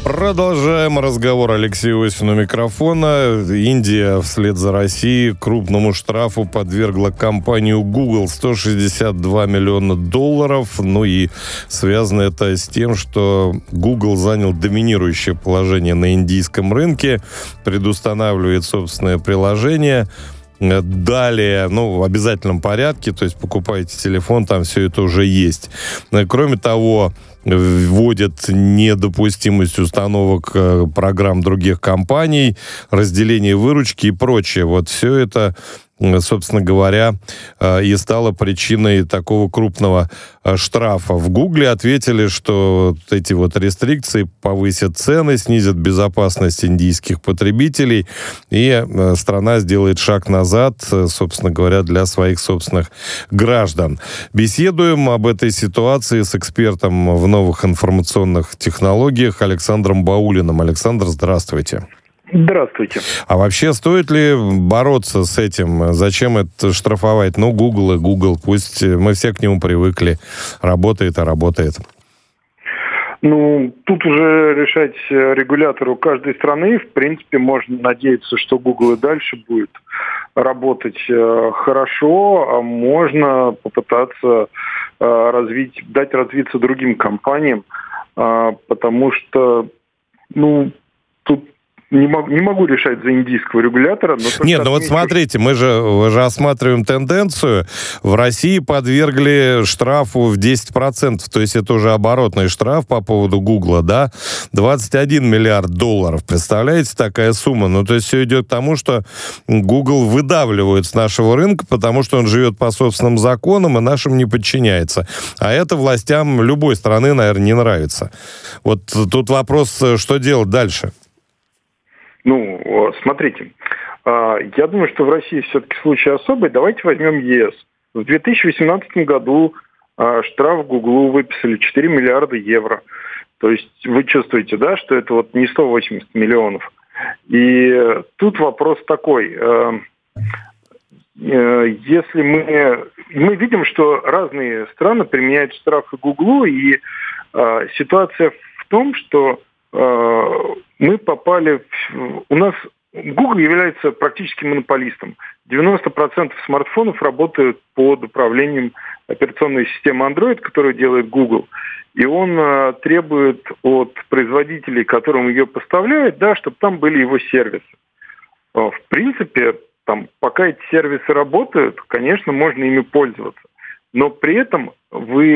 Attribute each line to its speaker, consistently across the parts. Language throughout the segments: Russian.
Speaker 1: Продолжаем разговор. Алексей Осин у микрофона. Индия вслед за Россией крупному штрафу подвергла компанию Google 162 миллиона долларов. Ну и связано это с тем, что Google занял доминирующее положение на индийском рынке, предустанавливает собственное приложение. Далее, в обязательном порядке, то есть покупаете телефон, там все это уже есть. Кроме того, вводят недопустимость установок программ других компаний, разделение выручки и прочее. Вот все это, собственно говоря, и стало причиной такого крупного штрафа. В Гугле ответили, что эти рестрикции повысят цены, снизят безопасность индийских потребителей, и страна сделает шаг назад, собственно говоря, для своих собственных граждан. Беседуем об этой ситуации с экспертом в новых информационных технологиях Александром Баулиным. Александр, здравствуйте.
Speaker 2: Здравствуйте.
Speaker 1: А вообще стоит ли бороться с этим? Зачем это штрафовать? Google и Google, пусть мы все к нему привыкли. Работает и работает.
Speaker 2: Тут уже решать регулятору каждой страны. В принципе, можно надеяться, что Google и дальше будет работать хорошо, а можно попытаться дать развиться другим компаниям, потому что, тут не могу решать за индийского регулятора. Но
Speaker 1: смотрите, мы же осматриваем тенденцию. В России подвергли штрафу в 10%, то есть это уже оборотный штраф по поводу Гугла, да? 21 миллиард долларов. Представляете, такая сумма? То есть все идет к тому, что Google выдавливают с нашего рынка, потому что он живет по собственным законам и нашим не подчиняется. А это властям любой страны, наверное, не нравится. Вот тут вопрос, что делать дальше?
Speaker 2: Смотрите, я думаю, что в России все-таки случай особый. Давайте возьмем ЕС. В 2018 году штраф Гуглу выписали 4 миллиарда евро. То есть вы чувствуете, да, что это не 180 миллионов. И тут вопрос такой. Если мы видим, что разные страны применяют штрафы Гуглу, и ситуация в том, что мы попали у нас Google является практически монополистом. 90% смартфонов работают под управлением операционной системы Android, которую делает Google. И он требует от производителей, которым ее поставляют, чтобы там были его сервисы. В принципе, пока эти сервисы работают, конечно, можно ими пользоваться. Но при этом вы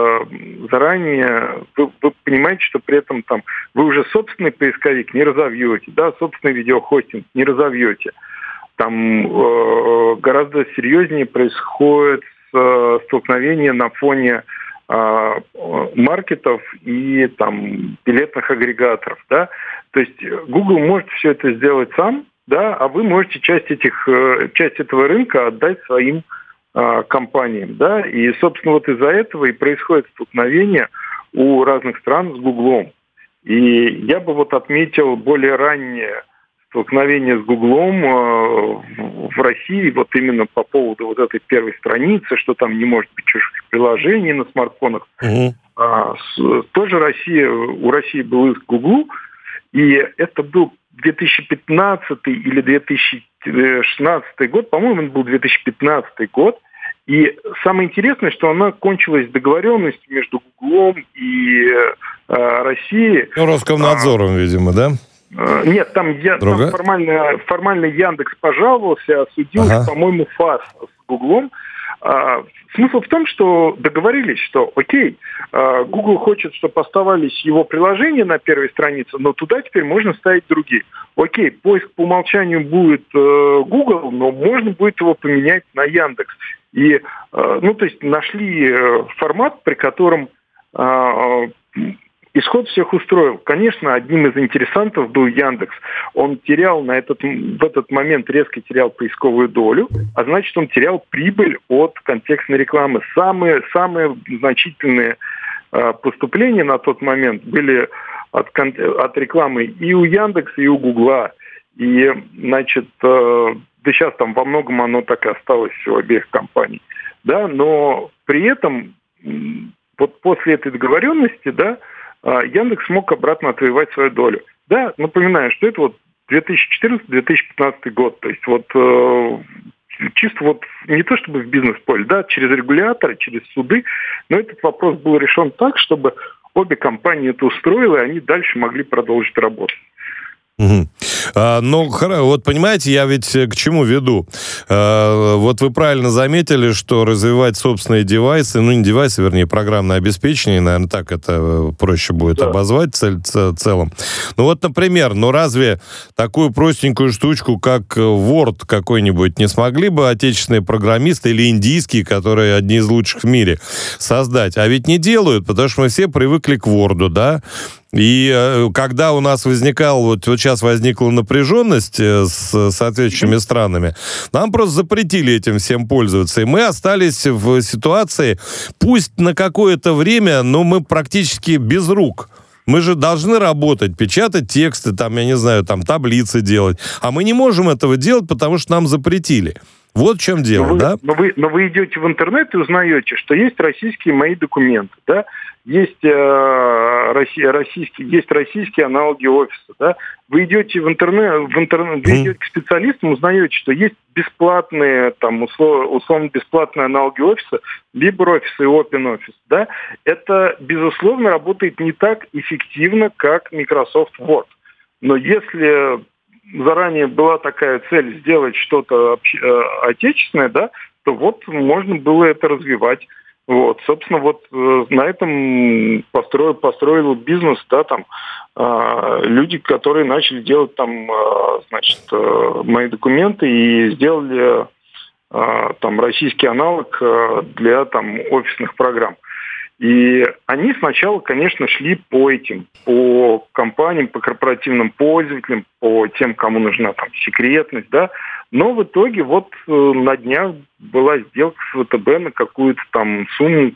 Speaker 2: понимаете, что при этом вы уже собственный поисковик не разовьете, собственный видеохостинг не разовьете. Гораздо серьезнее происходит столкновение на фоне маркетов и билетных агрегаторов, да. То есть Google может все это сделать сам, а вы можете часть этого рынка отдать своим компаниям, и, собственно, из-за этого и происходит столкновение у разных стран с Гуглом. И я бы отметил более раннее столкновение с Гуглом в России, именно по поводу этой первой страницы, что там не может быть чужих приложений на смартфонах. Тоже у России был иск Гуглу, и это был 2015 или 2016 год, по-моему, это был 2015 год. И самое интересное, что она кончилась договоренностью между Гуглом и Россией.
Speaker 1: Роскомнадзором, видимо, да?
Speaker 2: Нет, там формально Яндекс пожаловался, осудил, по-моему, ФАС с Гуглом. Смысл в том, что договорились, что окей, Google хочет, чтобы оставались его приложения на первой странице, но туда теперь можно ставить другие. Окей, поиск по умолчанию будет Google, но можно будет его поменять на Яндекс. И, то есть нашли формат, при котором исход всех устроил. Конечно, одним из интересантов был Яндекс. Он терял в этот момент резко терял поисковую долю, а значит, он терял прибыль от контекстной рекламы. Самые значительные поступления на тот момент были от рекламы и у Яндекса, и у Гугла. И, сейчас во многом оно так и осталось у обеих компаний. Но при этом после этой договоренности, Яндекс смог обратно отвоевать свою долю. Да, напоминаю, что это 2014-2015 год. То есть чисто не то чтобы в бизнес-поле, да, через регуляторы, через суды, но этот вопрос был решен так, чтобы обе компании это устроило, и они дальше могли продолжить работу.
Speaker 1: Угу. Вот понимаете, я ведь к чему веду? Вот вы правильно заметили, что развивать собственные девайсы, не девайсы, вернее, программное обеспечение, наверное, так это проще будет обозвать в целом. Например, разве такую простенькую штучку, как Word какой-нибудь, не смогли бы отечественные программисты или индийские, которые одни из лучших в мире, создать? А ведь не делают, потому что мы все привыкли к Word, да? И когда у нас возникала, сейчас возникла напряженность с соответствующими странами, нам просто запретили этим всем пользоваться. И мы остались в ситуации, пусть на какое-то время, но мы практически без рук. Мы же должны работать, печатать тексты, таблицы делать. А мы не можем этого делать, потому что нам запретили. Вот в чем дело, да?
Speaker 2: Но вы идете в интернет и узнаете, что есть российские мои документы, да? Есть российские аналоги офиса, да? Вы идете в интернет, вы идете к специалистам, узнаете, что есть бесплатные, условно бесплатные аналоги офиса, LibreOffice и OpenOffice, да? Это, безусловно, работает не так эффективно, как Microsoft Word. Но если заранее была такая цель сделать что-то отечественное, да, то можно было это развивать. Собственно, на этом построил бизнес, да, люди, которые начали делать мои документы и сделали российский аналог для офисных программ. И они сначала, конечно, шли по компаниям, по корпоративным пользователям, по тем, кому нужна секретность, да. Но в итоге на днях была сделка с ВТБ на какую-то сумму,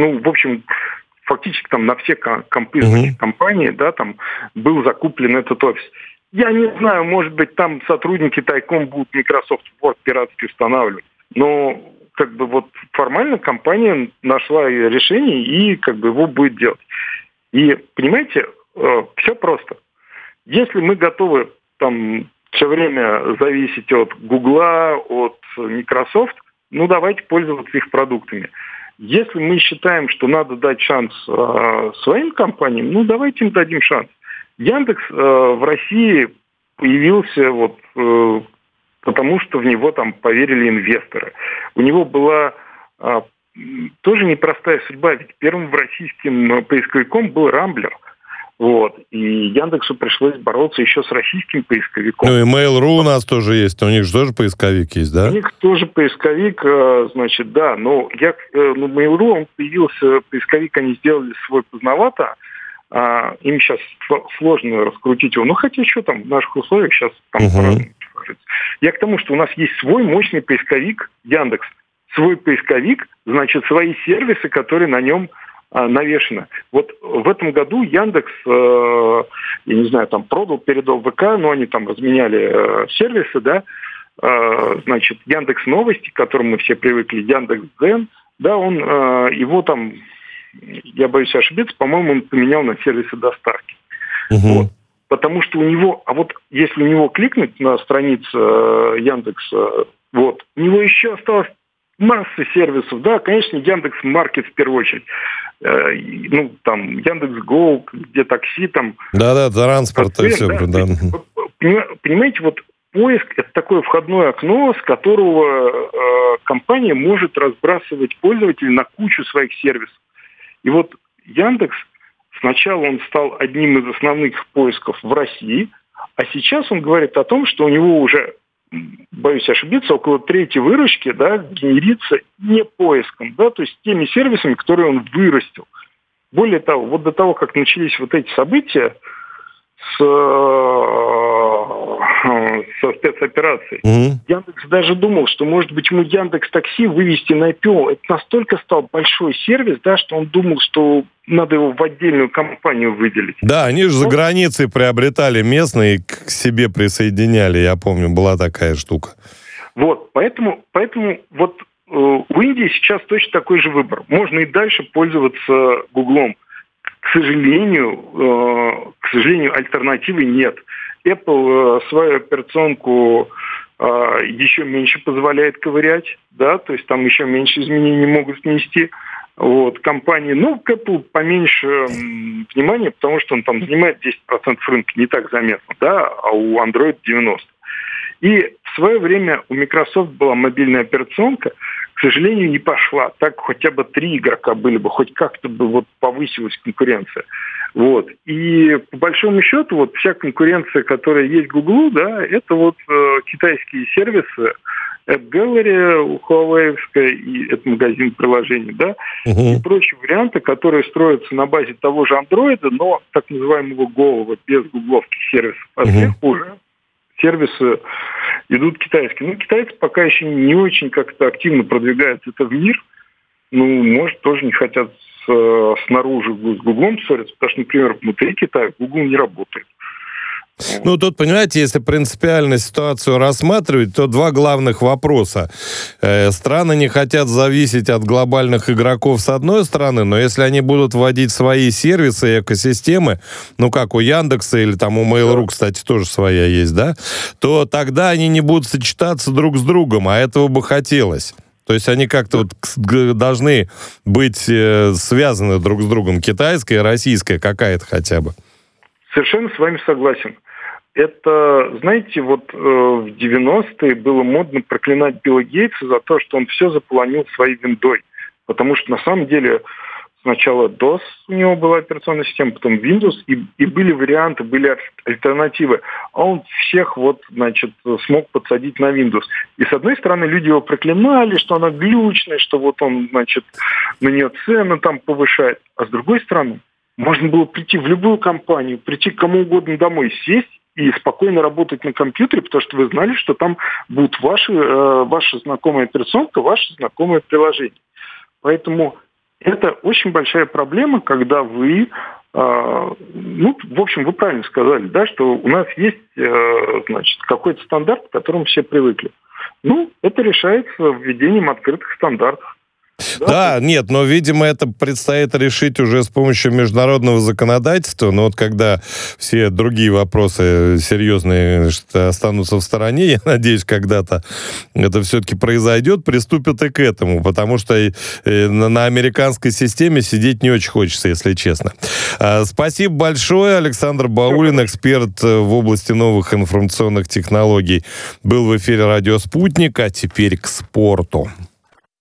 Speaker 2: фактически на все компании, да, был закуплен этот офис. Я не знаю, может быть, сотрудники тайком будут Microsoft Word пиратски устанавливать, но формально компания нашла решение и его будет делать. И, понимаете, все просто. Если мы готовы все время зависеть от Гугла, от Microsoft, давайте пользоваться их продуктами. Если мы считаем, что надо дать шанс своим компаниям, давайте им дадим шанс. Яндекс в России появился потому что в него поверили инвесторы. У него была тоже непростая судьба, ведь первым российским поисковиком был Рамблер. И Яндексу пришлось бороться еще с российским поисковиком.
Speaker 1: И Mail.ru у нас тоже есть, у них же тоже поисковик есть, да?
Speaker 2: У них тоже поисковик, да, но Mail.ru, он появился, поисковик они сделали свой поздновато, им сейчас сложно раскрутить его, хотя что в наших условиях сейчас по-разному. Я к тому, что у нас есть свой мощный поисковик Яндекс. Свой поисковик, свои сервисы, которые на нем навешаны. В этом году Яндекс, продал, передал ВК, но они разменяли сервисы, да. Яндекс Новости, к которым мы все привыкли, Яндекс.Дзен, да, он его я боюсь ошибиться, по-моему, он поменял на сервисы доставки. Потому что у него, если у него кликнуть на страницу Яндекса, у него еще осталось масса сервисов, да, конечно, Яндекс.Маркет в первую очередь, Яндекс.Гоу, где такси,
Speaker 1: Да, транспорт и все, да.
Speaker 2: Понимаете, поиск – это такое входное окно, с которого компания может разбрасывать пользователей на кучу своих сервисов. И Яндекс, сначала он стал одним из основных поисков в России, а сейчас он говорит о том, что у него уже, боюсь ошибиться, около трети выручки, да, генерится не поиском, да, то есть теми сервисами, которые он вырастил. Более того, до того, как начались эти события со спецоперацией, Яндекс даже думал, что, может быть, ему Яндекс.Такси вывести на IPO. Это настолько стал большой сервис, да, что он думал, что надо его в отдельную компанию выделить.
Speaker 1: Да, они же за границей приобретали местные и к себе присоединяли, я помню, была такая штука.
Speaker 2: Поэтому у Индии сейчас точно такой же выбор. Можно и дальше пользоваться Гуглом. К сожалению, альтернативы нет. Apple свою операционку еще меньше позволяет ковырять, да, то есть там еще меньше изменений могут внести. Вот, компании, к Apple поменьше внимания, потому что он там занимает 10% рынка, не так заметно, да, а у Android 90%. И в свое время у Microsoft была мобильная операционка, к сожалению, не пошла. Так хотя бы 3 игрока были бы, хоть как-то бы вот повысилась конкуренция. Вот. И по большому счету вот вся конкуренция, которая есть в Google, да, это вот китайские сервисы, App Gallery у Huawei, и это магазин приложений, да, и прочие варианты, которые строятся на базе того же Android, но так называемого голого, без гугловских сервисов. А всех уже сервисы идут китайские. Китайцы пока еще не очень как-то активно продвигают это в мир. Может, тоже не хотят снаружи с Гуглом ссориться, потому что, например, внутри Китая Google не работает.
Speaker 1: Тут, понимаете, если принципиально ситуацию рассматривать, то 2 главных вопроса. Страны не хотят зависеть от глобальных игроков с одной стороны, но если они будут вводить свои сервисы и экосистемы, как у Яндекса или там у Mail.ru, кстати, тоже своя есть, да, то тогда они не будут сочетаться друг с другом, а этого бы хотелось. То есть они как-то должны быть связаны друг с другом, китайская и российская какая-то хотя бы.
Speaker 2: Совершенно с вами согласен. Это, знаете, в 90-е было модно проклинать Билла Гейтса за то, что он все заполонил своей виндой. Потому что на самом деле сначала DOS у него была операционная система, потом Windows, и были варианты, были альтернативы. А он всех смог подсадить на Windows. И с одной стороны люди его проклинали, что она глючная, что он, на нее цены там повышает. А с другой стороны, можно было прийти в любую компанию, прийти к кому угодно домой, сесть и спокойно работать на компьютере, потому что вы знали, что там будет ваша знакомая операционка, ваше знакомое приложение. Поэтому это очень большая проблема, когда вы, в общем, вы правильно сказали, да, что у нас есть, какой-то стандарт, к которому все привыкли. Это решается введением открытых стандартов.
Speaker 1: Да, нет, но, видимо, это предстоит решить уже с помощью международного законодательства, но когда все другие вопросы серьезные останутся в стороне, я надеюсь, когда-то это все-таки произойдет, приступят и к этому, потому что на американской системе сидеть не очень хочется, если честно. Спасибо большое. Александр Баулин, эксперт в области новых информационных технологий, был в эфире «Радио Спутник», а теперь к спорту.